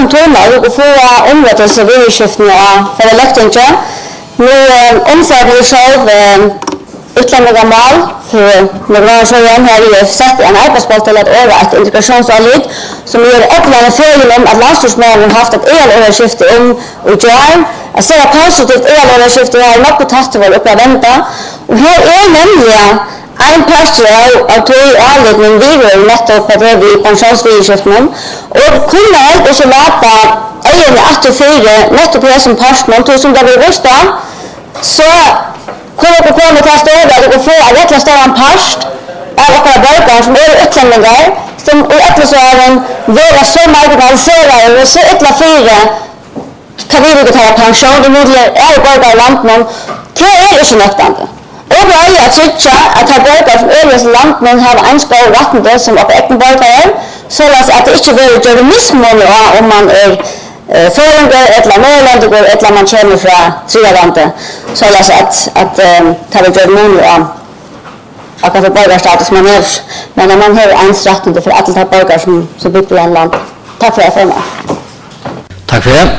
som tonlag och få området av överskiftning för elektriker. Nu omförde vi själv utländska mål för några år sedan här i sett en arbetsboll till att öra ett integrationsanlägg som gör äpplarna följande om att landstingsmännen haft ett elöverskifte och gör att säga positivt elöverskifte här något tatt var uppe att vänta och här nämligen en pastor av två anledning vi var nettopp på det i pensionsöverskiften och kunde helt så låta ägarna 84 nettopp på som pastor som det blir rösta så kunde på komma till stöd och få en rättla större past av våra borgare som utlänningar som så även våra så marginaliserade och så fyra kan vi betala pension det modlar borgare i landet det så nöktande. Och då är jag tycker att ha borgare från övriga landet har en skål vatten som är äkta borgare så att det inte vill göra missmål om man förande ett land och ett land man känner från Tredjelandet så att ta det gör mål och att borgarstatus man är men när man har ansvaret för alla borgare som bor i land. Tack för det. Tack för det.